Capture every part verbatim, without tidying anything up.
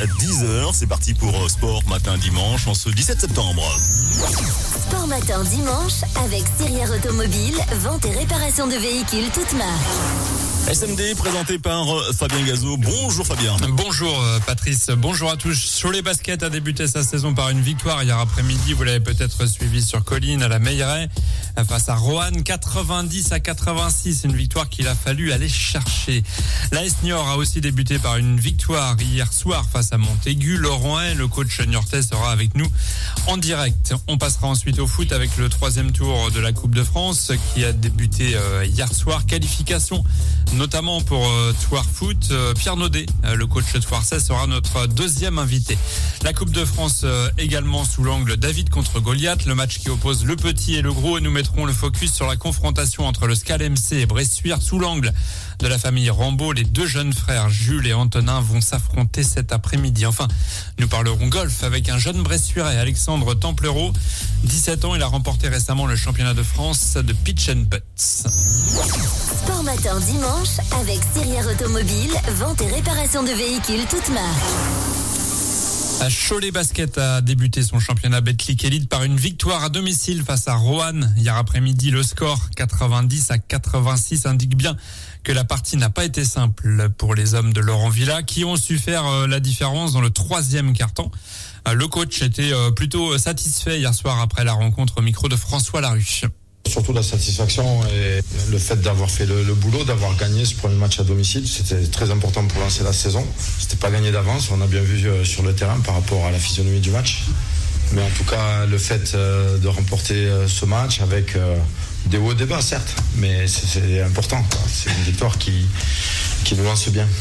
dix heures. C'est parti pour Sport Matin Dimanche en ce dix-sept septembre. Sport Matin Dimanche avec Sirière Automobile, vente et réparation de véhicules toutes marques. S M D présenté par Fabien Gazot. Bonjour Fabien. Bonjour Patrice, bonjour à tous. Cholet Basket a débuté sa saison par une victoire hier après-midi. Vous l'avez peut-être suivi sur Colline à la Meilleraie face à Roanne, quatre-vingt-dix à quatre-vingt-six. Une victoire qu'il a fallu aller chercher. L'A S Niort a aussi débuté par une victoire hier soir face à Montaigu. Laurent Hay, le coach niortais, sera avec nous en direct. On passera ensuite au foot avec le troisième tour de la Coupe de France qui a débuté hier soir. Qualification notamment pour euh, Thouars Foot. Euh, Pierre Naudet, euh, le coach thouarsais, sera notre deuxième invité. La Coupe de France euh, également sous l'angle David contre Goliath, le match qui oppose le petit et le gros, et nous mettrons le focus sur la confrontation entre le Scal M C et Bressuire sous l'angle de la famille Rambaud. Les deux jeunes frères Jules et Antonin vont s'affronter cet après-midi. Enfin, nous parlerons golf avec un jeune Bressuirais, Alexandre Templereau. dix-sept ans, il a remporté récemment le championnat de France de pitch and putt. Sport Matin Dimanche avec Sirière Automobile, vente et réparation de véhicules toutes marques. Cholet Basket a débuté son championnat Betclic Elite par une victoire à domicile face à Roanne. Hier après-midi, le score quatre-vingt-dix à quatre-vingt-six indique bien que la partie n'a pas été simple pour les hommes de Laurent Villa qui ont su faire la différence dans le troisième quart-temps. Le coach était plutôt satisfait hier soir après la rencontre au micro de François Larue. Surtout la satisfaction et le fait d'avoir fait le, le boulot, d'avoir gagné ce premier match à domicile, c'était très important pour lancer la saison. C'était pas gagné d'avance, on a bien vu sur le terrain par rapport à la physionomie du match. Mais en tout cas, le fait de remporter ce match avec des hauts et des bas, certes, mais c'est, c'est important, quoi. C'est une victoire qui, qui nous lance bien.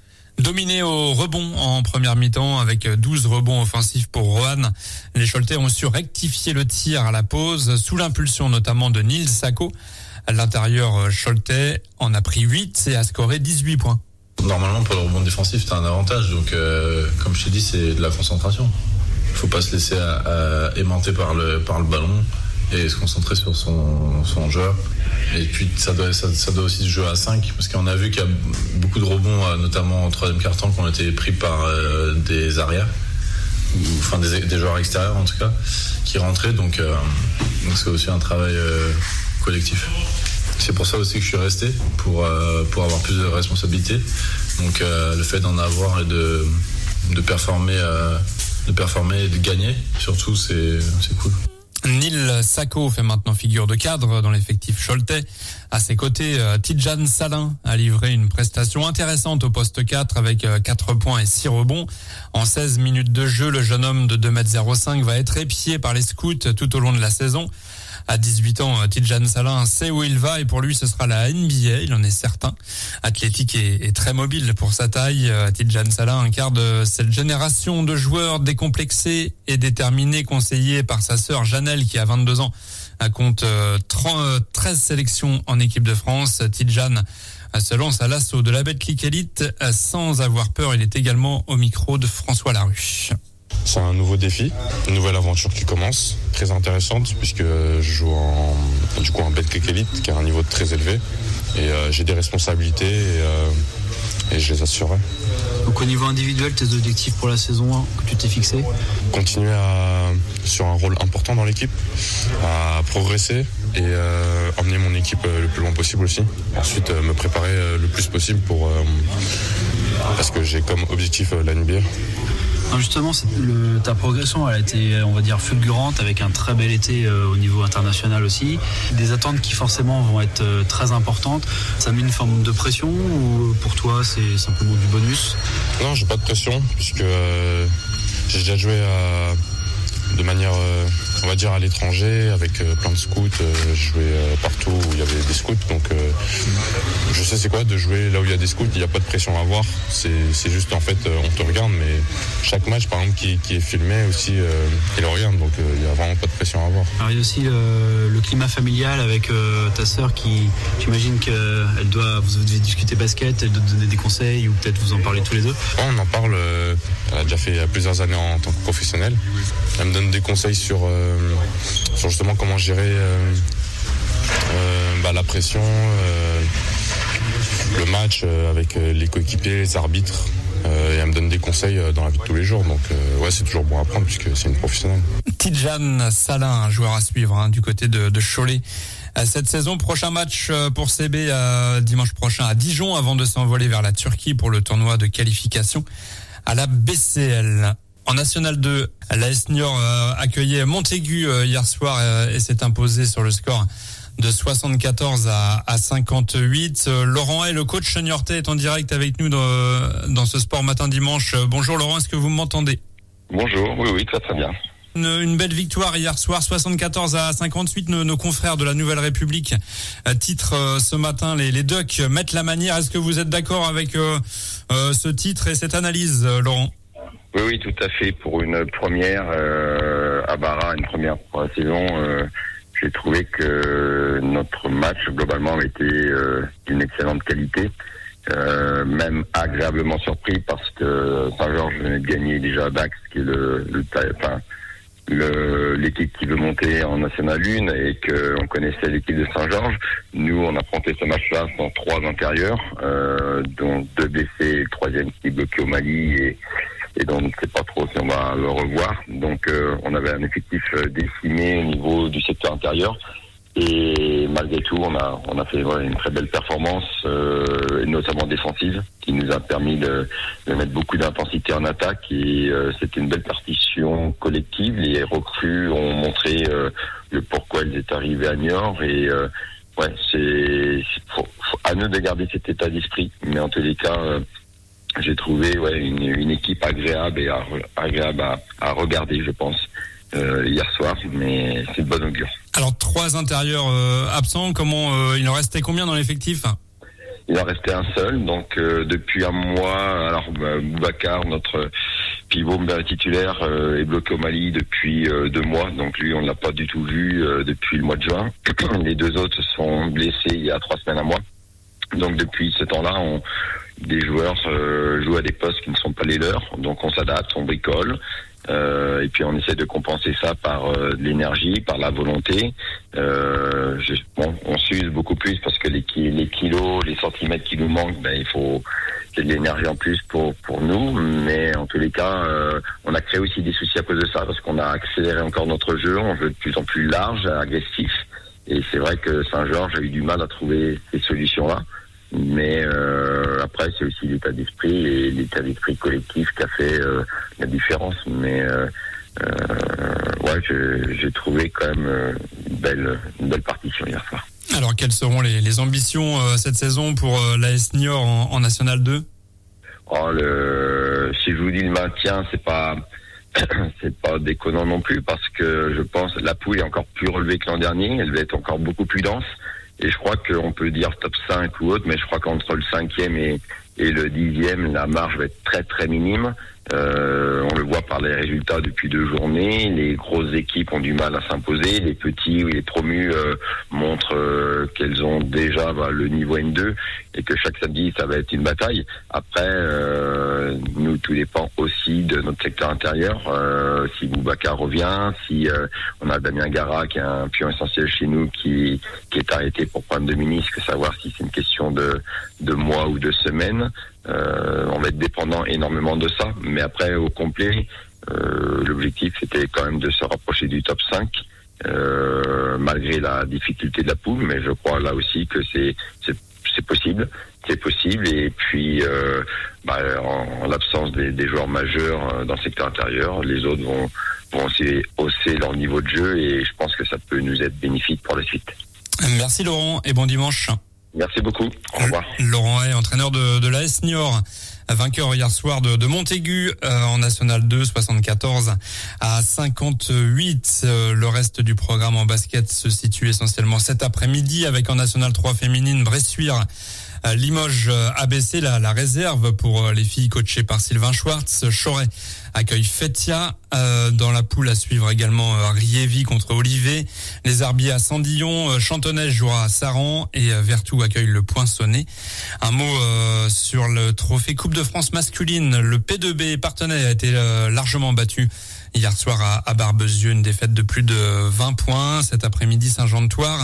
Dominé au rebond en première mi-temps avec douze rebonds offensifs pour Roanne. Les Choletais ont su rectifier le tir à la pause sous l'impulsion notamment de Nils Sacco. À l'intérieur, Choletais en a pris huit et a scoré dix-huit points. Normalement, pour le rebond défensif, t'as un avantage. Donc, euh, comme je t'ai dit, c'est de la concentration. Il faut pas se laisser à, à aimanter par le, par le ballon et se concentrer sur son, son joueur. Et puis ça doit, ça, ça doit aussi se jouer à cinq, parce qu'on a vu qu'il y a beaucoup de rebonds, notamment en troisième quart-temps, qui ont été pris par euh, des arrières, ou enfin des, des joueurs extérieurs en tout cas, qui rentraient. Donc, euh, donc c'est aussi un travail euh, collectif. C'est pour ça aussi que je suis resté, pour, euh, pour avoir plus de responsabilités. Donc euh, le fait d'en avoir et de, de performer, euh, de performer et de gagner, surtout, c'est, c'est cool. Nils Sacco fait maintenant figure de cadre dans l'effectif choletais. À ses côtés, Tidjane Salin a livré une prestation intéressante au poste quatre avec quatre points et six rebonds. En seize minutes de jeu, le jeune homme de deux mètres zéro cinq va être épié par les scouts tout au long de la saison. À dix-huit ans, Tidjane Salin sait où il va et pour lui, ce sera la N B A, il en est certain. Athlétique et, et très mobile pour sa taille, Tidjane Salin incarne cette génération de joueurs décomplexés et déterminés, conseillés par sa sœur Janelle qui a vingt-deux ans, compte treize sélections en équipe de France. Tidjane se lance à l'assaut de la Betclic Elite sans avoir peur. Il est également au micro de François Larue. C'est un nouveau défi, une nouvelle aventure qui commence, très intéressante puisque je joue en, du coup en Betclic Elite qui a un niveau très élevé et euh, j'ai des responsabilités et, euh, et je les assurerai. Donc au niveau individuel, tes objectifs pour la saison que tu t'es fixé ? Continuer à, sur un rôle important dans l'équipe, à progresser et euh, emmener mon équipe le plus loin possible aussi. Ensuite euh, me préparer le plus possible pour euh, parce que j'ai comme objectif la N B A. Justement, le, ta progression elle a été, on va dire, fulgurante avec un très bel été euh, au niveau international aussi. Des attentes qui forcément vont être euh, très importantes. Ça met une forme de pression ou pour toi c'est simplement du bonus ? Non, j'ai pas de pression puisque euh, j'ai déjà joué à, de manière, euh, on va dire, à l'étranger avec euh, plein de scouts. Euh, j'ai joué euh, partout où il y avait des scouts, donc euh, je sais c'est quoi de jouer là où il y a des scouts. Il n'y a pas de pression à avoir. C'est, c'est juste en fait, euh, on te regarde, mais chaque match, par exemple, qui, qui est filmé aussi, euh, il le regarde, donc euh, il n'y a vraiment pas de pression à avoir. Alors il y a aussi le, le climat familial avec euh, ta sœur qui, j'imagine qu'elle doit, vous devez discuter basket, elle doit te donner des conseils ou peut-être vous en parler tous les deux. Ouais, on en parle. Euh, elle a déjà fait plusieurs années en tant que professionnelle. Elle me donne des conseils sur, euh, sur justement comment gérer euh, euh, bah, la pression, euh, le match euh, avec les coéquipiers, les arbitres. euh, et elle me donne des conseils dans la vie de tous les jours. Donc euh, ouais, c'est toujours bon à apprendre puisque c'est une professionnelle. Tidjane Salin, un joueur à suivre hein, du côté de, de Cholet. Cette saison, prochain match pour C B euh, dimanche prochain à Dijon avant de s'envoler vers la Turquie pour le tournoi de qualification à la B C L. En National deux, l'A S Niort euh, accueillait Montaigu euh, hier soir euh, et s'est imposé sur le score de soixante-quatorze à, à cinquante-huit. Euh, Laurent Hay, le coach niortais, est en direct avec nous dans, dans ce Sport Matin Dimanche. Euh, bonjour Laurent, est-ce que vous m'entendez ? Bonjour, oui, oui, très très bien. Une, une belle victoire hier soir, soixante-quatorze à cinquante-huit. Nos, nos confrères de la Nouvelle République euh, titrent euh, ce matin les, les Ducks mettent la manière. Est-ce que vous êtes d'accord avec euh, euh, ce titre et cette analyse, euh, Laurent ? Oui, oui, tout à fait. Pour une première euh, à Barra, une première pour la saison, euh, j'ai trouvé que notre match globalement était euh, d'une excellente qualité. Euh, même agréablement surpris parce que Saint-Georges venait de gagner déjà Dax, qui est le, le, enfin, le l'équipe qui veut monter en National un et qu'on connaissait l'équipe de Saint-Georges. Nous, on a affronté ce match-là sans trois intérieurs, euh, dont deux blessés, le troisième qui est bloqué au Mali et, et donc on ne sait pas trop si on va le revoir. Donc euh, on avait un effectif décimé au niveau du secteur intérieur. Et malgré tout, on a on a fait ouais, une très belle performance, euh, notamment défensive, qui nous a permis de, de mettre beaucoup d'intensité en attaque. Et euh, c'était une belle partition collective. Les recrues ont montré euh, le pourquoi elles étaient arrivées à Niort. Et euh, ouais, c'est, c'est faut, faut, à nous de garder cet état d'esprit. Mais en tous les cas, euh, j'ai trouvé ouais une, une équipe agréable et à, agréable à, à regarder, je pense. Euh, hier soir, mais c'est de bonne augure. Alors trois intérieurs euh, absents, comment euh, il en restait combien dans l'effectif ? Il en restait un seul, donc euh, depuis un mois, alors bah, Boubacar, notre pivot titulaire, euh, est bloqué au Mali depuis euh, deux mois, donc lui on ne l'a pas du tout vu euh, depuis le mois de juin. Les deux autres se sont blessés il y a trois semaines à mois, donc depuis ce temps-là, on, des joueurs euh, jouent à des postes qui ne sont pas les leurs, donc on s'adapte, on bricole. Euh, et puis on essaie de compenser ça par euh, de l'énergie, par la volonté. Euh, je, bon, on s'use beaucoup plus parce que les, les kilos, les centimètres qui nous manquent, ben il faut qu'il y ait de l'énergie en plus pour pour nous. Mais en tous les cas, euh, on a créé aussi des soucis à cause de ça parce qu'on a accéléré encore notre jeu. On veut de plus en plus large, agressif. Et c'est vrai que Saint-Georges a eu du mal à trouver ces solutions-là. Mais euh, après, c'est aussi l'état d'esprit et l'état d'esprit collectif qui a fait euh, la différence. Mais euh, euh, ouais, j'ai, j'ai trouvé quand même euh, une belle, une belle partition hier soir. Alors, quelles seront les, les ambitions euh, cette saison pour euh, l'A S Niort en, en National deux ? Oh, le, si je vous dis le maintien, c'est pas, c'est pas déconnant non plus parce que je pense la poule est encore plus relevée que l'an dernier. Elle va être encore beaucoup plus dense. Et je crois qu'on peut dire top cinq ou autre, mais je crois qu'entre le cinquième et, et le dixième, la marge va être très très minime. Euh, on le voit par les résultats depuis deux journées. Les grosses équipes ont du mal à s'imposer. Les petits ou les promus euh, montrent euh, qu'elles ont déjà bah, le niveau N deux et que chaque samedi, ça va être une bataille. Après, euh, nous, tout dépend aussi de notre secteur intérieur. Euh, si Boubacar revient, si euh, on a Damien Gara, qui est un pion essentiel chez nous, qui, qui est arrêté pour problème de ménisque, savoir si c'est une question de, de mois ou de semaines. Euh, on va être dépendant énormément de ça, mais après au complet, euh, l'objectif c'était quand même de se rapprocher du top cinq, euh, malgré la difficulté de la poule, mais je crois là aussi que c'est c'est, c'est possible, c'est possible. Et puis euh, bah, en, en l'absence des, des joueurs majeurs dans le secteur intérieur, les autres vont vont aussi hausser leur niveau de jeu et je pense que ça peut nous être bénéfique pour la suite. Merci Laurent et bon dimanche. Merci beaucoup. Au revoir. Laurent Hay, entraîneur de, de l'A S Niort, vainqueur hier soir de, de Montaigu euh, en National deux, soixante-quatorze à cinquante-huit. Euh, le reste du programme en basket se situe essentiellement cet après-midi avec en National trois féminine Bressuire. Limoges a baissé la, la réserve pour les filles coachées par Sylvain Schwartz. Choret accueille Fétia. Euh, dans la poule à suivre également euh, Riévy contre Olivet. Les Herbiers à Sandillon. Euh, Chantonnay jouera à Saran et euh, Vertou accueille le Poinçonnet. Un mot euh, sur le trophée Coupe de France masculine. Le P deux B Parthenay a été euh, largement battu hier soir à, à Barbezieux. Une défaite de plus de vingt points. Cet après-midi, Saint-Jean-de-Thouars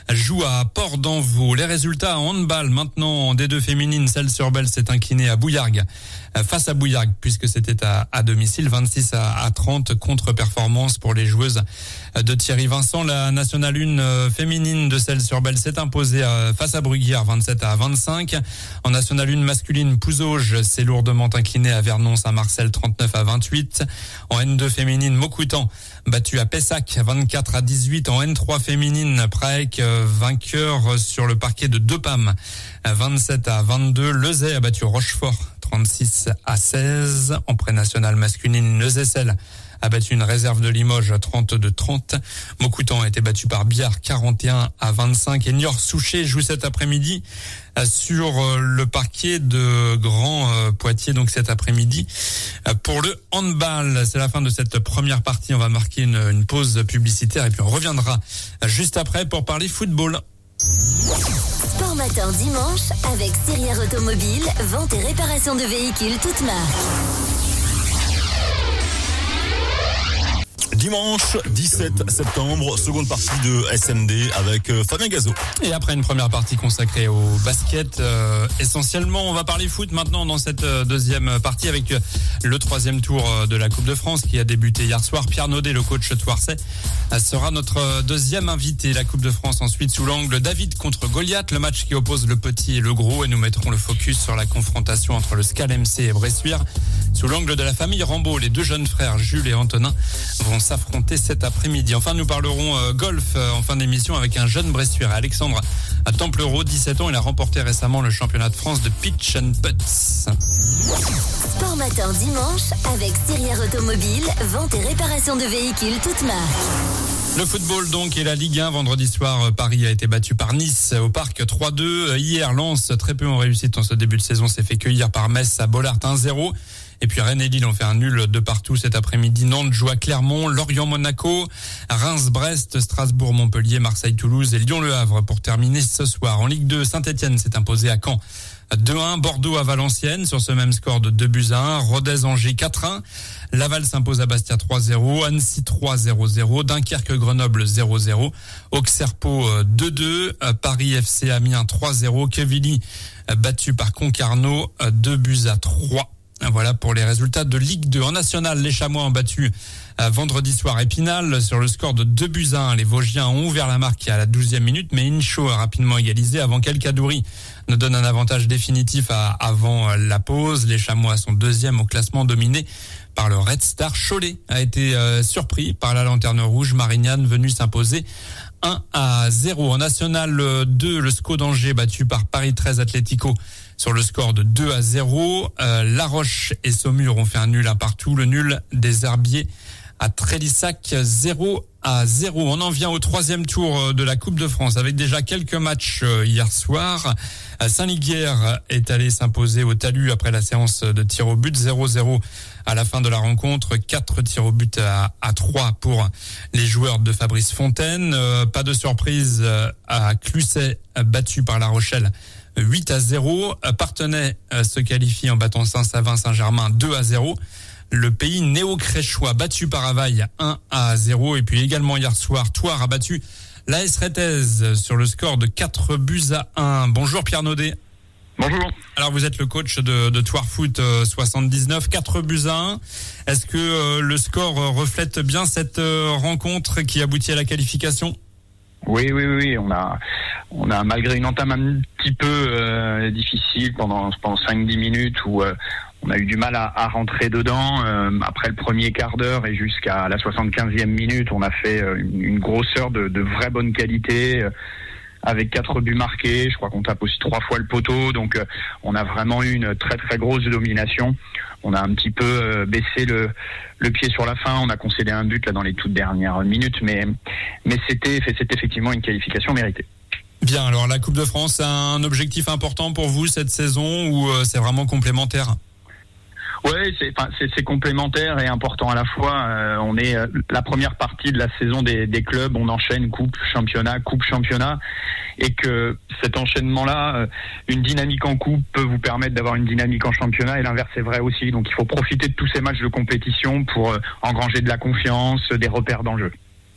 joue à Port-d'Envaux. Les résultats en handball maintenant en D deux féminine, Celles-sur-Belle s'est inclinée à Bouillargues, face à Bouillargues, puisque c'était à, à domicile, vingt-six à trente, contre-performance pour les joueuses de Thierry Vincent. La nationale un féminine de Celles-sur-Belle s'est imposée face à Bruguière, vingt-sept à vingt-cinq. En nationale un masculine, Pouzauges s'est lourdement incliné à Vernon-Saint-Marcel, trente-neuf à vingt-huit. En N deux féminine, Maucoutan battu à Pessac, vingt-quatre à dix-huit. En N trois féminine, Praec vainqueur sur le parquet de Depam, vingt-sept à vingt-deux. Lezay a battu Rochefort, trente-six à seize. En pré-nationale masculine, Neuzé-Celle a battu une réserve de Limoges, trente-deux à trente. Maucoutan a été battu par Biard, quarante et un à vingt-cinq. Et Niort-Souchet joue cet après-midi sur le parquet de Grand Poitiers, donc cet après-midi. Pour le handball, c'est la fin de cette première partie. On va marquer une, une pause publicitaire et puis on reviendra juste après pour parler football. Sport Matin dimanche avec Cyrière Automobile, vente et réparation de véhicules toutes marques. Dimanche dix-sept septembre, seconde partie de S M D avec euh, Fabien Gazot. Et après une première partie consacrée au basket, euh, essentiellement, on va parler foot maintenant dans cette euh, deuxième partie avec euh, le troisième tour euh, de la Coupe de France qui a débuté hier soir. Pierre Naudet, le coach Thouarçais, euh, sera notre euh, deuxième invité. La Coupe de France ensuite sous l'angle David contre Goliath, le match qui oppose le petit et le gros, et nous mettrons le focus sur la confrontation entre le Scal M C et Bressuire. Sous l'angle de la famille Rambaud, les deux jeunes frères Jules et Antonin vont s'affronter cet après-midi. Enfin, nous parlerons euh, golf euh, en fin d'émission avec un jeune Bressuire, Alexandre à Templereau, dix-sept ans. Il a remporté récemment le championnat de France de pitch and putts. Sport Matin dimanche avec Cyrière Automobile, vente et réparation de véhicules toutes marques. Le football donc et la Ligue un. Vendredi soir, Paris a été battu par Nice au Parc trois deux. Hier, Lens, très peu en réussite en ce début de saison, s'est fait cueillir par Metz à Bollaert un zéro. Et puis Rennes et Lille ont fait un nul de partout cet après-midi. Nantes joue à Clermont, Lorient-Monaco, Reims-Brest, Strasbourg-Montpellier, Marseille-Toulouse et Lyon-Le Havre pour terminer ce soir. En Ligue deux, Saint-Etienne s'est imposé à Caen deux un, Bordeaux à Valenciennes sur ce même score de deux buts à un, Rodez-Angers quatre un, Laval s'impose à Bastia trois zéro, Annecy trois zéro zéro, Dunkerque-Grenoble zéro zéro, Auxerre-Pau deux deux, Paris F C Amiens trois zéro, Quevilly battu par Concarneau deux buts à trois. Voilà pour les résultats de Ligue deux. En national, les Chamois ont battu euh, vendredi soir Épinal sur le score de deux buts à un. Les Vosgiens ont ouvert la marque à la douzième minute, mais Incho a rapidement égalisé avant qu'El Kadouri ne donne un avantage définitif à, avant euh, la pause. Les Chamois sont deuxième au classement, dominé par le Red Star. Cholet a été euh, surpris par la Lanterne Rouge. Marignane venu s'imposer un à zéro. En national deux, le S C O d'Angers battu par Paris treize Atlético sur le score de deux à zéro. Euh, La Roche et Saumur ont fait un nul un partout. Le nul des Herbiers à Trélissac, zéro à zéro. On en vient au troisième tour de la Coupe de France avec déjà quelques matchs hier soir. Saint-Liguière est allé s'imposer au Talus après la séance de tir au but, zéro zéro à la fin de la rencontre. Quatre tirs au but à, à trois pour les joueurs de Fabrice Fontaine. Euh, pas de surprise à Cluset, battu par La Rochelle huit à zéro. Partenay se qualifie en battant Saint-Savin-Saint-Germain deux à zéro. Le Pays néo-créchois battu par Availle un à zéro. Et puis également hier soir, Thouars a battu l'A S Réthez sur le score de quatre buts à un. Bonjour Pierre Naudet. Bonjour. Alors vous êtes le coach de, de Thouars Foot euh, soixante-dix-neuf, quatre buts à un. Est-ce que euh, le score reflète bien cette euh, rencontre qui aboutit à la qualification ? Oui, oui, oui. On a, on a malgré une entame un petit peu euh, difficile pendant, pendant cinq dix minutes où euh, on a eu du mal à, à rentrer dedans. Euh, après le premier quart d'heure et jusqu'à la soixante-quinzième minute, on a fait une, une grosseur de, de vraie bonne qualité. Euh, avec quatre buts marqués, je crois qu'on tape aussi trois fois le poteau, donc euh, on a vraiment eu une très très grosse domination. On a un petit peu euh, baissé le, le pied sur la fin, on a concédé un but là dans les toutes dernières minutes, mais, mais c'était, c'était effectivement une qualification méritée. Bien, alors la Coupe de France, c'est un objectif important pour vous cette saison ou euh, c'est vraiment complémentaire ? Oui, c'est, enfin, c'est, c'est complémentaire et important à la fois. Euh, on est euh, la première partie de la saison des, des clubs, on enchaîne coupe, championnat, coupe, championnat, et que cet enchaînement-là, euh, une dynamique en coupe peut vous permettre d'avoir une dynamique en championnat, et l'inverse est vrai aussi. Donc il faut profiter de tous ces matchs de compétition pour euh, engranger de la confiance, des repères d'enjeu.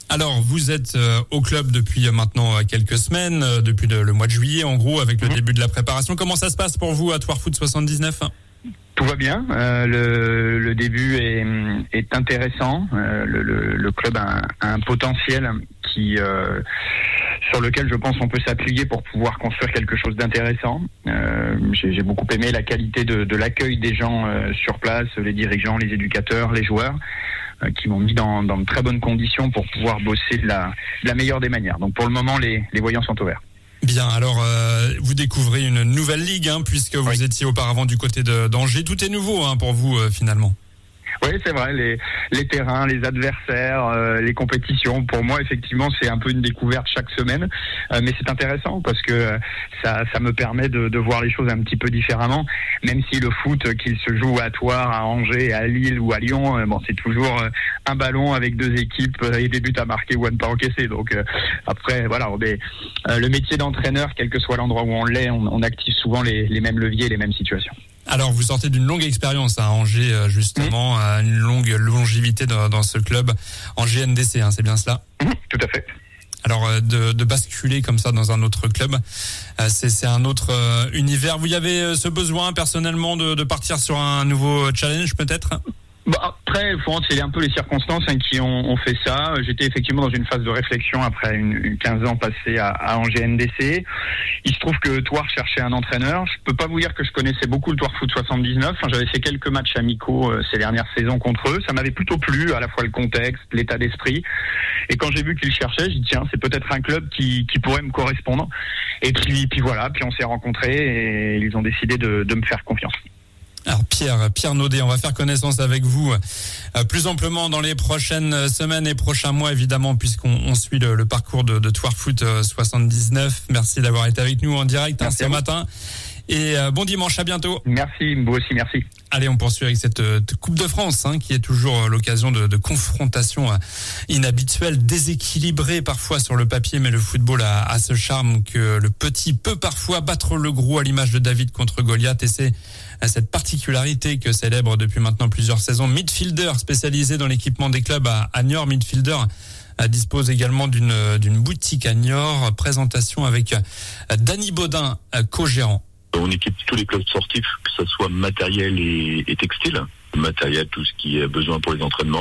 Alors, vous êtes euh, au club depuis euh, maintenant euh, quelques semaines, euh, depuis le, le mois de juillet, en gros, avec le mmh. début de la préparation. Comment ça se passe pour vous à Thouars Foot soixante-dix-neuf ? Tout va bien. Euh, le, le début est, est intéressant. Euh, le, le, le club a un, a un potentiel qui, euh, sur lequel je pense on peut s'appuyer pour pouvoir construire quelque chose d'intéressant. Euh, j'ai, j'ai beaucoup aimé la qualité de, de l'accueil des gens euh, sur place, les dirigeants, les éducateurs, les joueurs, euh, qui m'ont mis dans, dans de très bonnes conditions pour pouvoir bosser de la, de la meilleure des manières. Donc pour le moment, les, les voyants sont ouverts. Bien, alors euh, vous découvrez une nouvelle ligue, hein, puisque vous oui. étiez auparavant du côté de, d'Angers. Tout est nouveau hein, pour vous euh, finalement. Oui, c'est vrai, les, les terrains, les adversaires, euh, les compétitions, pour moi, effectivement, c'est un peu une découverte chaque semaine, euh, mais c'est intéressant parce que euh, ça, ça me permet de, de voir les choses un petit peu différemment, même si le foot, qu'il se joue à Thouars, à Angers, à Lille ou à Lyon, euh, bon, c'est toujours euh, un ballon avec deux équipes euh, et des buts à marquer ou à ne pas encaisser. Donc euh, après, voilà, on est, euh, le métier d'entraîneur, quel que soit l'endroit où on l'est, on, on active souvent les, les mêmes leviers, les mêmes situations. Alors, vous sortez d'une longue expérience à Angers, justement, mmh. une longue longévité dans, dans ce club. Angers N D C, hein, c'est bien cela ? Mmh, tout à fait. Alors, de, de basculer comme ça dans un autre club, c'est, c'est un autre euh, univers. Vous y avez ce besoin, personnellement, de, de partir sur un nouveau challenge, peut-être ? Bah après, c'est un peu les circonstances hein, qui ont, ont fait ça. J'étais effectivement dans une phase de réflexion après une, une quinze ans passés à, à Angers N D C. Il se trouve que Thouars cherchait un entraîneur. Je peux pas vous dire que je connaissais beaucoup le Thouars Foot soixante-dix-neuf. Enfin, j'avais fait quelques matchs amicaux euh, ces dernières saisons contre eux. Ça m'avait plutôt plu, à la fois le contexte, l'état d'esprit. Et quand j'ai vu qu'ils cherchaient, j'ai dit tiens, c'est peut-être un club qui, qui pourrait me correspondre. Et puis, puis voilà, puis on s'est rencontrés et ils ont décidé de, de me faire confiance. Alors Pierre, Pierre Naudet, on va faire connaissance avec vous euh, plus amplement dans les prochaines semaines et prochains mois évidemment, puisqu'on on suit le, le parcours de, de Thouars Foot euh, soixante-dix-neuf. Merci d'avoir été avec nous en direct hein, ce matin. Et euh, bon dimanche, à bientôt. Merci, vous aussi, merci. Allez, on poursuit avec cette euh, Coupe de France, hein, qui est toujours euh, l'occasion de, de confrontations euh, inhabituelles, déséquilibrées parfois sur le papier, mais le football a, a ce charme que le petit peut parfois battre le gros, à l'image de David contre Goliath, et c'est euh, cette particularité que célèbre depuis maintenant plusieurs saisons Midfielder, spécialisé dans l'équipement des clubs à, à Niort. Midfielder euh, dispose également d'une, d'une boutique à Niort. Présentation avec euh, Danny Baudin, euh, co-gérant. On équipe tous les clubs sportifs, que ce soit matériel et, et textile. Matériel, tout ce qui est besoin pour les entraînements.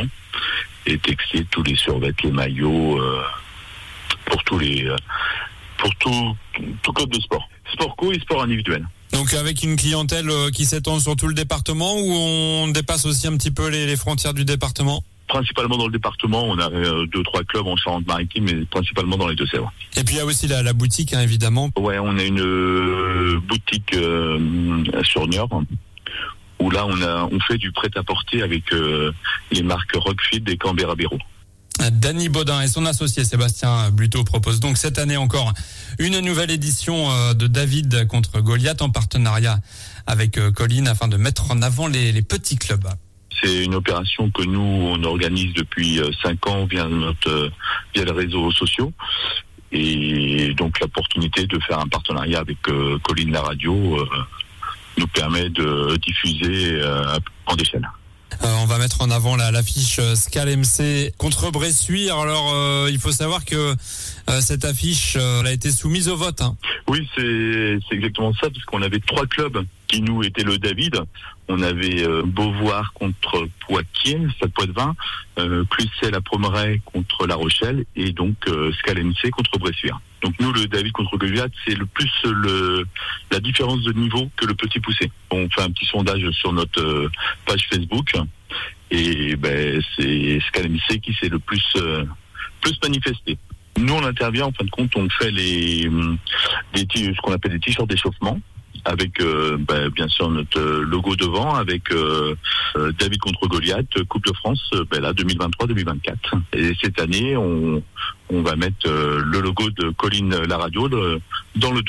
Et textile, tous les survêtements, les maillots, euh, pour tous les, euh, pour tout, tout club de sport. Sport co et sport individuel. Donc avec une clientèle qui s'étend sur tout le département, ou on dépasse aussi un petit peu les, les frontières du département ? Principalement dans le département, on a euh, deux, trois clubs en Charente-Maritime, mais principalement dans les Deux-Sèvres. Et puis il y a aussi la, la boutique, hein, évidemment. Ouais, on a une euh, boutique euh, sur Niort, où là on a on fait du prêt-à-porter avec euh, les marques Rockfield et Canberra-Béraud. Danny Baudin et son associé Sébastien Bluteau proposent donc cette année encore une nouvelle édition de David contre Goliath en partenariat avec Colline afin de mettre en avant les, les petits clubs. C'est une opération que nous on organise depuis cinq ans via notre via les réseaux sociaux, et donc l'opportunité de faire un partenariat avec euh, Colline la radio euh, nous permet de diffuser euh, en échelle. Euh, on va mettre en avant la, l'affiche Scal M C contre Bressuire. Alors euh, il faut savoir que euh, cette affiche euh, elle a été soumise au vote. Hein. Oui, c'est, c'est exactement ça, parce qu'on avait trois clubs qui nous étaient le David. On avait euh, Beauvoir contre Poitiers, Stade Poitvin, euh, Cluset la Pommeraye contre La Rochelle, et donc euh, Scal M C contre Bressuire. Donc nous, le David contre Goliath, c'est le plus le la différence de niveau que le petit poussé. On fait un petit sondage sur notre euh, page Facebook, et ben c'est Scal M C qui s'est le plus euh, plus manifesté. Nous, on intervient, en fin de compte, on fait les, les ce qu'on appelle des t-shirts d'échauffement, avec euh, bah, bien sûr notre logo devant, avec euh, euh, David contre Goliath, Coupe de France, euh, bah, là deux mille vingt-trois deux mille vingt-quatre. Et cette année, on, on va mettre euh, le logo de Colline la radio le, dans le dos.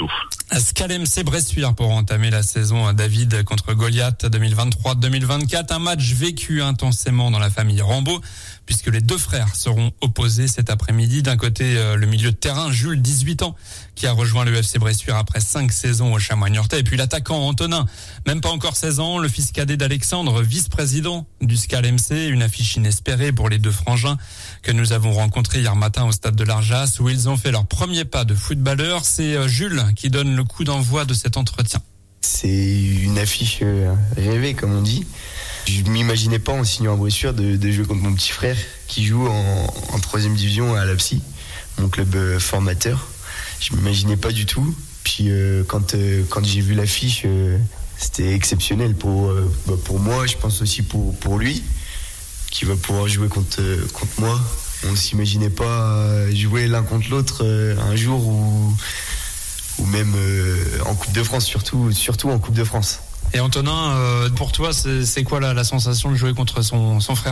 Scal M C Bressuire pour entamer la saison David contre Goliath deux mille vingt-trois deux mille vingt-quatre. Un match vécu intensément dans la famille Rambaud puisque les deux frères seront opposés cet après-midi. D'un côté, le milieu de terrain, Jules, dix-huit ans, qui a rejoint le F C Bressuire après cinq saisons au Chamois Niortais. Et puis l'attaquant Antonin, même pas encore seize ans, le fils cadet d'Alexandre, vice-président du Scal M C. Une affiche inespérée pour les deux frangins que nous avons rencontrés hier matin au stade de l'Arjas où ils ont fait leur premier pas de footballeur. C'est Jules qui donne le coup d'envoi de cet entretien. C'est une affiche rêvée, comme on dit. Je m'imaginais pas en signant à Bressuire de, de jouer contre mon petit frère qui joue en, en troisième division à l'Apsy, mon club euh, formateur. Je m'imaginais pas du tout. Puis euh, quand euh, quand j'ai vu l'affiche, euh, c'était exceptionnel pour euh, bah, pour moi. Je pense aussi pour pour lui qui va pouvoir jouer contre euh, contre moi. On s'imaginait pas euh, jouer l'un contre l'autre euh, un jour ou ou même euh, en Coupe de France, surtout surtout en Coupe de France. Et Antonin, euh, pour toi, c'est, c'est quoi la, la sensation de jouer contre son, son frère ?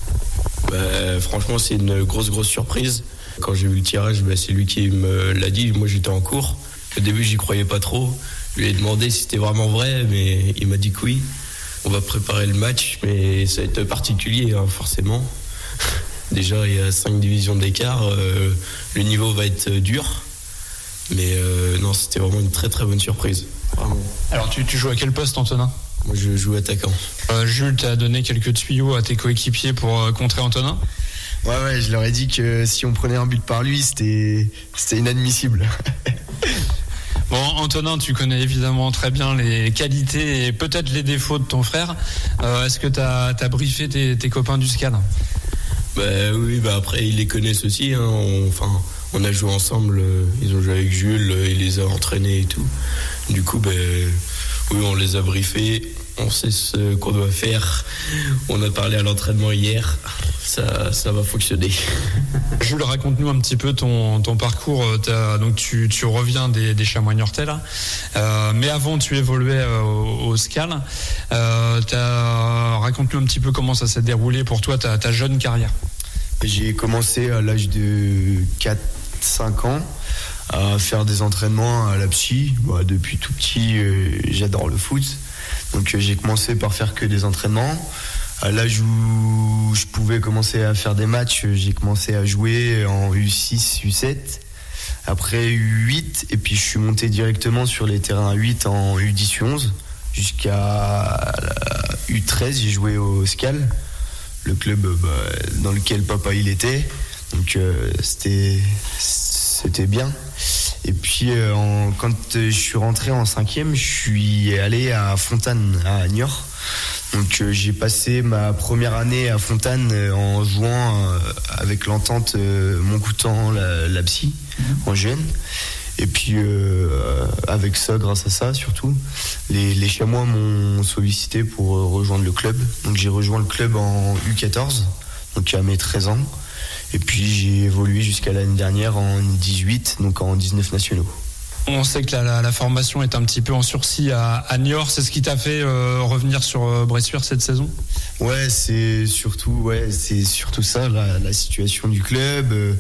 Bah, franchement, c'est une grosse, grosse surprise. Quand j'ai vu le tirage, bah, c'est lui qui me l'a dit. Moi, j'étais en cours. Au début, j'y croyais pas trop. Je lui ai demandé si c'était vraiment vrai, mais il m'a dit que oui. On va préparer le match, mais ça va être particulier, hein, forcément. Déjà, il y a cinq divisions d'écart. Euh, le niveau va être dur. Mais euh, non, c'était vraiment une très, très bonne surprise. Vraiment. Alors, tu, tu joues à quel poste, Antonin ? Moi, je joue attaquant. Euh, Jules, t'as donné quelques tuyaux à tes coéquipiers pour euh, contrer Antonin ? Ouais, ouais, je leur ai dit que si on prenait un but par lui, c'était, c'était inadmissible. Bon, Antonin, tu connais évidemment très bien les qualités et peut-être les défauts de ton frère. Euh, est-ce que t'as, t'as briefé tes, tes copains du Scal ? Bah oui, bah après, ils les connaissent aussi. Hein. On, enfin, on a joué ensemble. Ils ont joué avec Jules, il les a entraînés et tout. Du coup, bah, oui, on les a briefés. On sait ce qu'on doit faire. On a parlé à l'entraînement hier. Ça, ça va fonctionner. Jules, raconte-nous un petit peu ton, ton parcours. T'as, donc tu, tu reviens des, des Chamois Niortais là, euh, mais avant tu évoluais euh, au, au Scal. Euh, t'as, raconte-nous un petit peu comment ça s'est déroulé pour toi ta, ta jeune carrière. J'ai commencé à l'âge de quatre cinq ans à faire des entraînements à l'Apsy. Bah, depuis tout petit, euh, j'adore le foot. Donc euh, j'ai commencé par faire que des entraînements. À l'âge où je pouvais commencer à faire des matchs, j'ai commencé à jouer en U six, U sept, après U huit, et puis je suis monté directement sur les terrains huit en U dix, U onze, jusqu'à U treize, j'ai joué au Scal, le club bah, dans lequel papa il était, donc euh, c'était, c'était bien. Et puis euh, en, quand je suis rentré en cinquième, je suis allé à Fontane, à Niort. Donc euh, j'ai passé ma première année à Fontane euh, en jouant euh, avec l'entente euh, Montcoutan, la, la psy, mmh. en jeune. Et puis euh, avec ça, grâce à ça surtout, les, les Chamois m'ont sollicité pour euh, rejoindre le club. Donc j'ai rejoint le club en U quatorze, donc à mes treize ans. Et puis j'ai évolué jusqu'à l'année dernière en dix-huit, donc en dix-neuf nationaux. On sait que la, la, la formation est un petit peu en sursis à, à Niort. C'est ce qui t'a fait euh, revenir sur euh, Bressuire cette saison ? Ouais, c'est surtout, ouais, c'est surtout ça, la, la situation du club, euh,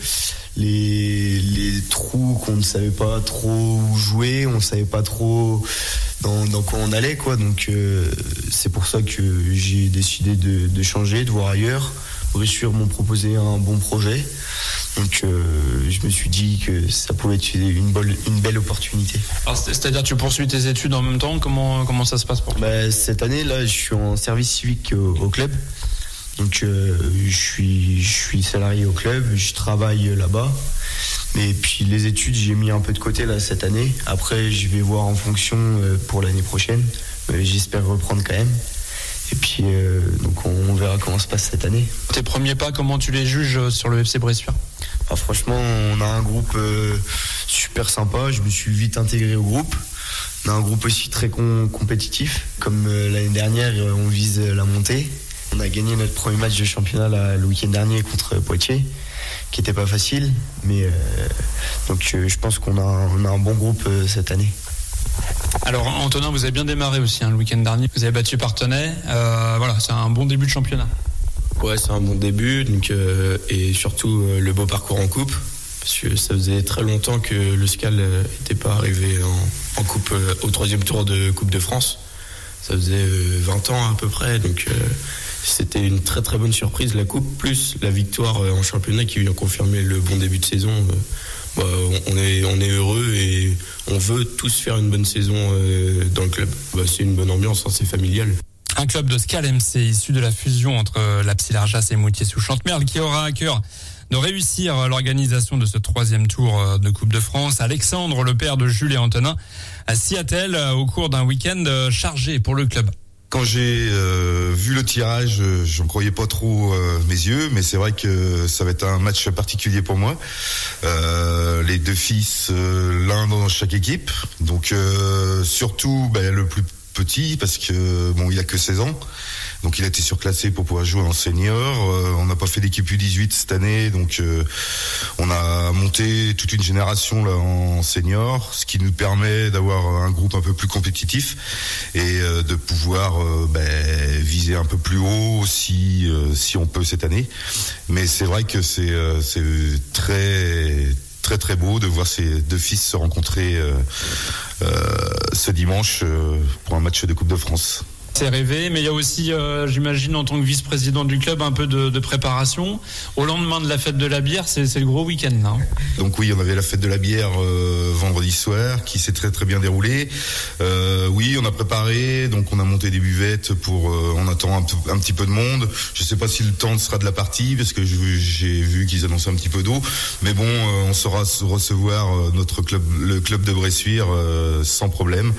les, les trous qu'on ne savait pas trop où jouer, on ne savait pas trop dans, dans quoi on allait, quoi. Donc euh, c'est pour ça que j'ai décidé de, de changer, de voir ailleurs. Bressuire m'ont proposé un bon projet. Donc euh, je me suis dit que ça pouvait être une, bol, une belle opportunité. Alors, c'est-à-dire tu poursuis tes études en même temps ? Comment, comment ça se passe pour toi ? Bah, cette année, là, je suis en service civique au, au club. Donc euh, je, suis, je suis salarié au club, je travaille là-bas. Et puis les études, j'ai mis un peu de côté là, cette année. Après, je vais voir en fonction euh, pour l'année prochaine. Euh, j'espère reprendre quand même. Et puis, euh, donc on, on verra comment se passe cette année. Tes premiers pas, comment tu les juges sur le F C Bressuire ? Ah, franchement, on a un groupe euh, super sympa. Je me suis vite intégré au groupe. On a un groupe aussi très com- compétitif. Comme euh, l'année dernière, on vise la montée. On a gagné notre premier match de championnat là, le week-end dernier contre Poitiers, qui n'était pas facile. Mais euh, donc, euh, je pense qu'on a, on a un bon groupe euh, cette année. Alors Antonin, vous avez bien démarré aussi hein, le week-end dernier. Vous avez battu Parthenay. Euh, voilà, c'est un bon début de championnat. Ouais, c'est un bon début, donc, euh, et surtout euh, le beau parcours en coupe. parce que ça faisait très longtemps que le Scal n'était pas arrivé en, en coupe, au troisième tour de Coupe de France. Ça faisait vingt ans à peu près, donc euh, c'était une très très bonne surprise la coupe, plus la victoire en championnat qui vient confirmer le bon début de saison. Euh, bah, on, est, on est heureux et on veut tous faire une bonne saison euh, dans le club. Bah, c'est une bonne ambiance, hein, c'est familial. Un club de Scal M C issu de la fusion entre l'Apsy-Largas et Moutier-sous-Chantemerle qui aura à cœur de réussir l'organisation de ce troisième tour de Coupe de France. Alexandre, le père de Jules et Antonin, s'y attelle au cours d'un week-end chargé pour le club. Quand j'ai euh, vu le tirage, j'en croyais pas trop euh, mes yeux, mais c'est vrai que ça va être un match particulier pour moi. Euh, les deux fils, euh, l'un dans chaque équipe, donc euh, surtout ben, le plus petit parce que bon, il a que seize ans. Donc il a été surclassé pour pouvoir jouer en senior. Euh, on n'a pas fait d'équipe U dix-huit cette année, donc euh, on a monté toute une génération là en senior, ce qui nous permet d'avoir un groupe un peu plus compétitif et euh, de pouvoir euh, ben, viser un peu plus haut si euh, si on peut cette année. Mais c'est vrai que c'est euh, c'est très très très beau de voir ces deux fils se rencontrer euh, euh, ce dimanche euh, pour un match de Coupe de France. C'est rêvé, mais il y a aussi, euh, j'imagine, en tant que vice-président du club, un peu de, de préparation. Au lendemain de la fête de la bière, c'est, c'est le gros week-end, là. Donc oui, on avait la fête de la bière euh, vendredi soir, qui s'est très très bien déroulée. Euh, oui, on a préparé, donc on a monté des buvettes pour, euh, on attend un, p- un petit peu de monde. Je sais pas si le temps sera de la partie, parce que je, j'ai vu qu'ils annonçaient un petit peu d'eau. Mais bon, euh, on saura recevoir euh, notre club, le club de Bressuire, euh, sans problème.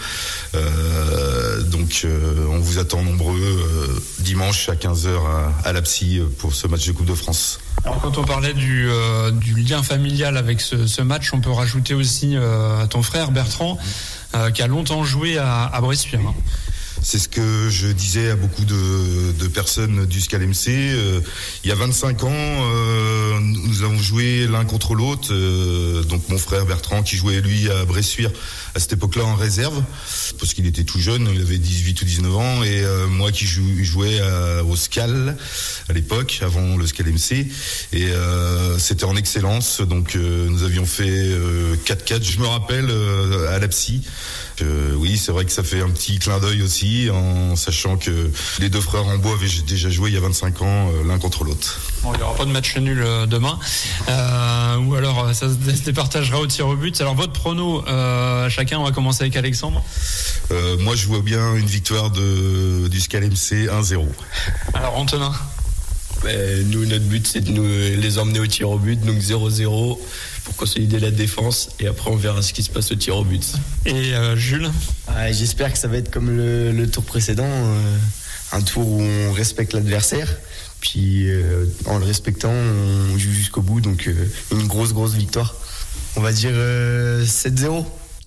Euh, donc euh, on vous attend nombreux euh, dimanche à quinze heures à, à l'Apsy pour ce match de Coupe de France. Alors quand on parlait du, euh, du lien familial avec ce, ce match, on peut rajouter aussi euh, ton frère Bertrand euh, qui a longtemps joué à, à Bressuire. Hein. C'est ce que je disais à beaucoup de, de personnes du Scal M C. Euh, il y a vingt-cinq ans, euh, nous avons joué l'un contre l'autre. Euh, donc mon frère Bertrand qui jouait lui à Bressuire à cette époque-là en réserve, parce qu'il était tout jeune, il avait dix-huit ou dix-neuf ans, et euh, moi qui jou- jouais à, au Scal à l'époque, avant le Scal M C, et euh, c'était en excellence. Donc euh, nous avions fait euh, quatre quatre, je me rappelle, euh, à l'Apsy. Euh, oui, c'est vrai que ça fait un petit clin d'œil aussi, en sachant que les deux frères Rambaud avaient déjà joué il y a vingt-cinq ans euh, l'un contre l'autre. Bon, il n'y aura pas de match nul euh, demain, euh, ou alors ça se départagera au tir au but. Alors votre prono, euh, chacun, on va commencer avec Alexandre. Euh, moi je vois bien une victoire de, du Scal M C un zéro. Alors Antonin. Ben, nous, notre but, c'est de nous les emmener au tir au but, donc zéro zéro pour consolider la défense, et après on verra ce qui se passe au tir au but. Et euh, Jules? Ah, j'espère que ça va être comme le, le tour précédent, euh, un tour où on respecte l'adversaire, puis euh, en le respectant, on joue jusqu'au bout, donc euh, une grosse grosse victoire. On va dire euh, sept zéro.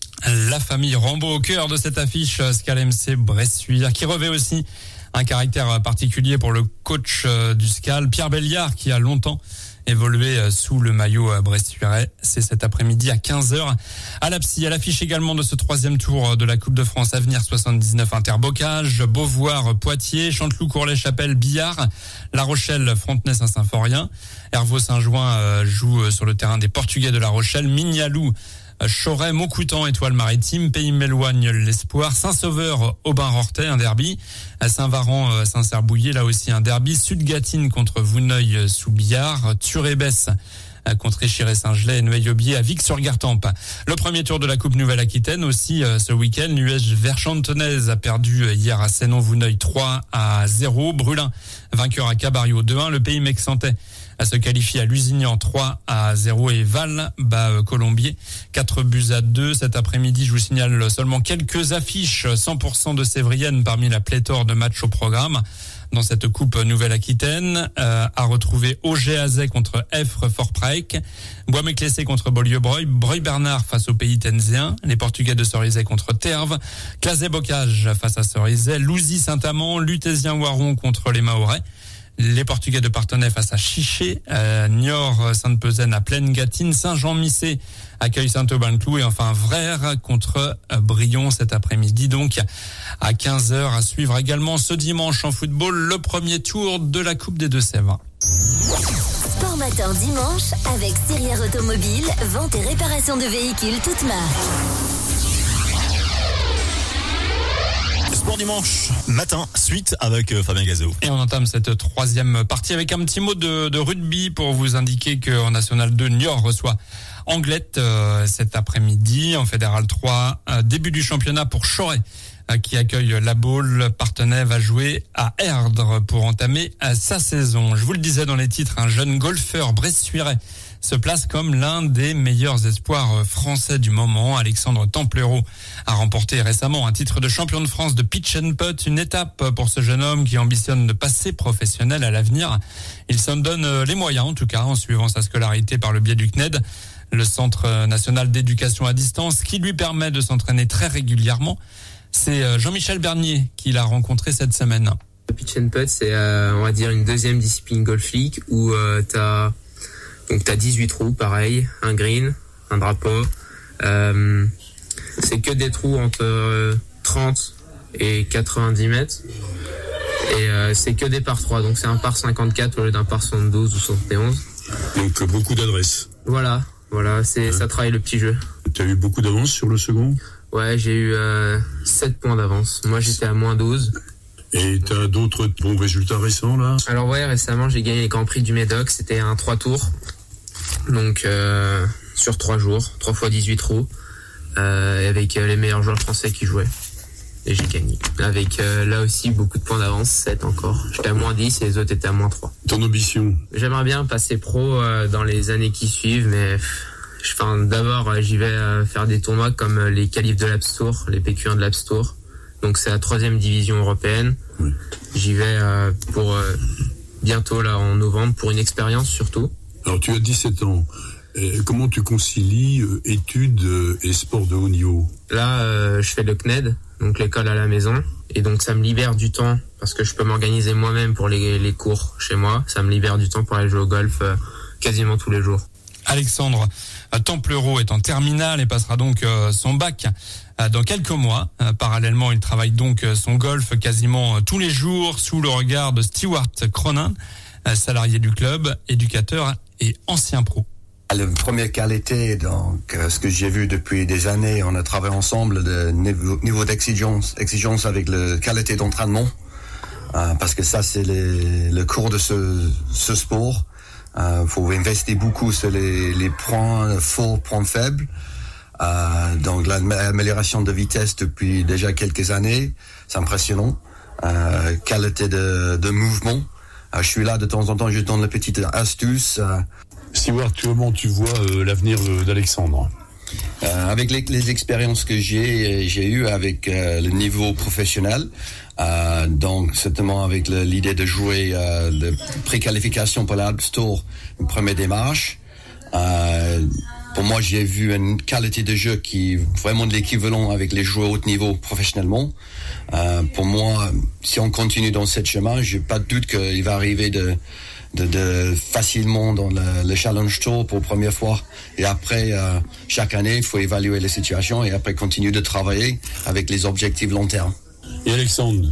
La famille Rambaud au cœur de cette affiche Scal M C Bressuire, qui revêt aussi un caractère particulier pour le coach du Scal, Pierre Belliard, qui a longtemps évolué sous le maillot bressuirais. C'est cet après-midi à quinze heures à l'Apsy. À l'affiche également de ce troisième tour de la Coupe de France Avenir soixante-dix-neuf Interbocage, Beauvoir, Poitiers, Chanteloup, Courlay-Chapelle, Billard, La Rochelle, Frontenay-Saint-Symphorien. Hervaux Saint-Jouin joue sur le terrain des Portugais de La Rochelle, Mignaloux, Choret, Montcoutan, Étoile Maritime, Pays-Méloigne, l'Espoir, Saint-Sauveur, Aubin-Rortais, un derby, Saint-Varan, Saint-Cerbouillet, là aussi un derby, Sud-Gatine contre Vouneuil-sous-Biard, Turbès contre Échiré-Saint-Gelais et Neuilly-Aubier à Vic-sur-Gartempe. Le premier tour de la Coupe Nouvelle-Aquitaine aussi ce week-end. Nuège Verchantenaise a perdu hier à Sénon-Vouneuil trois à zéro. Brulin, vainqueur à Cabario deux un. Le Pays Mexantais à se qualifier à Lusignan trois à zéro et Val bat Colombier quatre buts à deux. Cet après-midi, je vous signale seulement quelques affiches cent pour cent de Sévrienne parmi la pléthore de matchs au programme. Dans cette Coupe Nouvelle-Aquitaine, euh, à retrouver Auger-Azay contre Effre Fort-Praec, Bois-Méclessé contre Beaulieu-Breuil, Breuil-Bernard face au Pays Tenzéen, les Portugais de Cerizay contre Terve, Cazé-Bocage face à Cerizay, Louzy-Saint-Amand, Luthésien-Waron contre les Mahorais, les Portugais de Parthenay face à Chiché, euh, Niort Sainte-Pezaine à Plaine-Gatine, Saint-Jean-Missé accueille Saint-Aubin-le-Clou et enfin Vrères contre Brion cet après-midi. Donc à quinze heures à suivre également ce dimanche en football le premier tour de la Coupe des Deux-Sèvres. Sport Matin dimanche avec Cyrière Automobile, vente et réparation de véhicules toutes marques. Sport dimanche matin, suite avec euh, Fabien Gazzo. Et on entame cette troisième partie avec un petit mot de, de rugby pour vous indiquer qu'en National deux, Niort reçoit Anglette euh, cet après-midi. En Fédéral trois, euh, début du championnat pour Choret euh, qui accueille la Baule. Partenay va jouer à Erdre pour entamer euh, sa saison. Je vous le disais dans les titres, un jeune golfeur bressuirais se place comme l'un des meilleurs espoirs français du moment. Alexandre Templereau a remporté récemment un titre de champion de France de pitch and putt, une étape pour ce jeune homme qui ambitionne de passer professionnel à l'avenir. Il s'en donne les moyens, en tout cas, en suivant sa scolarité par le biais du C N E D, le Centre national d'éducation à distance, qui lui permet de s'entraîner très régulièrement. C'est Jean-Michel Bernier qui l'a rencontré cette semaine. Le pitch and putt, c'est, euh, on va dire, une deuxième discipline Golf League où euh, t'as Donc t'as dix-huit trous, pareil, un green, un drapeau. Euh, c'est que des trous entre trente et quatre-vingt-dix mètres. Et euh, c'est que des par trois, donc c'est un par cinquante-quatre au lieu d'un par soixante-douze ou soixante et onze. Donc beaucoup d'adresses. Voilà, voilà, c'est ouais. Ça travaille le petit jeu. T'as eu beaucoup d'avance sur le second ? Ouais, j'ai eu euh, sept points d'avance. Moi j'étais à moins douze. Et t'as d'autres bons résultats récents là ? Alors ouais, récemment j'ai gagné les Grands Prix du Médoc, c'était un trois tours. Donc euh, sur trois jours, trois fois dix-huit trous, euh, avec euh, les meilleurs joueurs français qui jouaient. Et j'ai gagné. Avec euh, là aussi beaucoup de points d'avance, sept encore. J'étais à moins dix et les autres étaient à moins trois. Ton ambition ? J'aimerais bien passer pro euh, dans les années qui suivent, mais enfin, d'abord euh, j'y vais euh, faire des tournois comme euh, les qualifs de l'App Tour, les P Q un de l'App Tour. Donc c'est la troisième division européenne. Oui. J'y vais euh, pour euh, bientôt là en novembre pour une expérience surtout. Alors tu as dix-sept ans. Et comment tu concilies euh, études euh, et sport de haut niveau ? Là, euh, je fais le C N E D, donc l'école à la maison, et donc ça me libère du temps parce que je peux m'organiser moi-même pour les, les cours chez moi. Ça me libère du temps pour aller jouer au golf euh, quasiment tous les jours. Alexandre Templereau est en terminale et passera donc euh, son bac euh, dans quelques mois. Euh, parallèlement, il travaille donc euh, son golf quasiment euh, tous les jours sous le regard de Stewart Cronin, euh, salarié du club, éducateur et ancien pro. La première qualité, donc, ce que j'ai vu depuis des années, on a travaillé ensemble, le niveau, niveau d'exigence, exigence avec la qualité d'entraînement, euh, parce que ça, c'est les, le cours de ce, ce sport. Il euh, faut investir beaucoup sur les, les points forts, points faibles. Euh, donc, l'amélioration de vitesse depuis déjà quelques années, c'est impressionnant. Euh, qualité de, de mouvement. Euh, je suis là de temps en temps, je donne la petite astuce. Euh, Stewart, comment tu vois euh, l'avenir euh, d'Alexandre ? euh, Avec les, les expériences que j'ai, j'ai eues avec euh, le niveau professionnel, euh, donc certainement avec le, l'idée de jouer euh, la préqualification pour l'App Store, une première démarche. Euh, pour moi, j'ai vu une qualité de jeu qui est vraiment de l'équivalent avec les joueurs haut niveau professionnellement. Euh, pour moi, si on continue dans ce chemin, j'ai pas de doute qu'il va arriver de De, de facilement dans le, le Challenge Tour pour la première fois. Et après, euh, chaque année, il faut évaluer les situations et après continuer de travailler avec les objectifs long terme. Et Alexandre,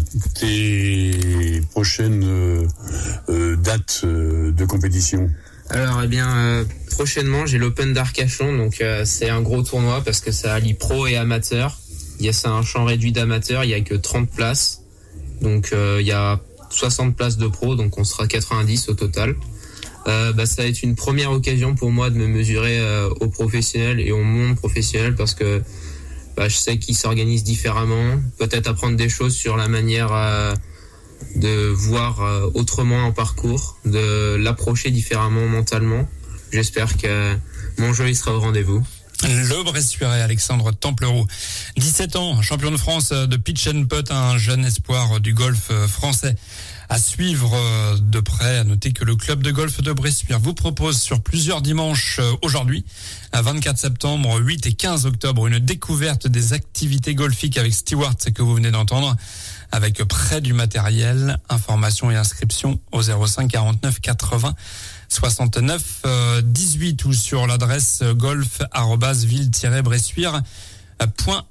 tes prochaines euh, euh, dates euh, de compétition ? Alors, eh bien, euh, prochainement, j'ai l'Open d'Arcachon. Donc, euh, c'est un gros tournoi parce que ça allie pro et amateur. Il y a ça, un champ réduit d'amateurs. Il y a que trente places. Donc, euh, il y a soixante places de pro, donc on sera quatre-vingt-dix au total. Euh, bah, ça va être une première occasion pour moi de me mesurer euh, aux professionnels et au monde professionnel parce que bah, je sais qu'ils s'organisent différemment, peut-être apprendre des choses sur la manière euh, de voir euh, autrement un parcours, de l'approcher différemment mentalement. J'espère que mon jeu il sera au rendez-vous. Le Bressuirais Alexandre Templereau, dix-sept ans, champion de France de pitch and putt, un jeune espoir du golf français à suivre de près. À noter que le club de golf de Bressuire vous propose sur plusieurs dimanches aujourd'hui, à vingt-quatre septembre, huit et quinze octobre, une découverte des activités golfiques avec Stewart que vous venez d'entendre, avec près du matériel. Informations et inscriptions au zéro cinq quarante-neuf quatre-vingts soixante-neuf dix-huit ou sur l'adresse golf arobase ville tiret bressuire point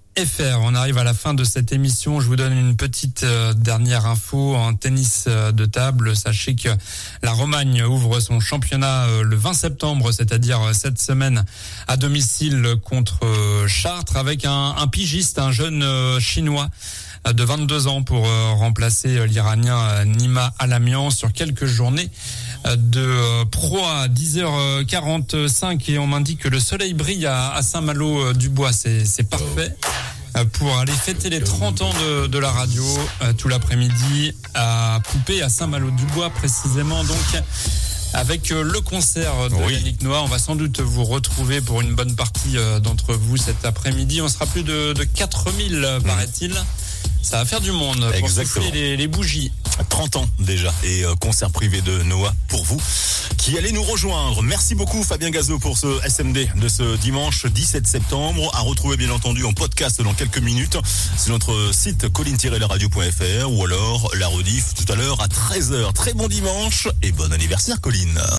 F R. On arrive à la fin de cette émission. Je vous donne une petite euh, dernière info en tennis euh, de table. Sachez que la Romagne ouvre son championnat euh, le vingt septembre, c'est-à-dire euh, cette semaine à domicile contre euh, Chartres avec un, un pigiste, un jeune euh, chinois euh, de vingt-deux ans pour euh, remplacer euh, l'Iranien euh, Nima Alamian sur quelques journées de euh, Pro à dix heures quarante-cinq et on m'indique que le soleil brille à, à Saint-Malo-du-Bois. C'est, c'est parfait pour aller fêter les trente ans de, de la radio euh, tout l'après-midi à Poupée, à Saint-Malo-du-Bois précisément. Donc avec euh, le concert de oui. Yannick Noah, on va sans doute vous retrouver pour une bonne partie euh, d'entre vous cet après-midi. On sera plus de, de quatre mille, mmh. paraît-il. Ça va faire du monde. Exactement. Pour souffler les, les bougies. trente ans déjà et euh, concert privé de Noah pour vous qui allez nous rejoindre. Merci beaucoup Fabien Gazot pour ce S M D de ce dimanche dix-sept septembre. À retrouver bien entendu en podcast dans quelques minutes sur notre site colline tiret la radio point f r ou alors la rediff tout à l'heure à treize heures. Très bon dimanche et bon anniversaire Colline.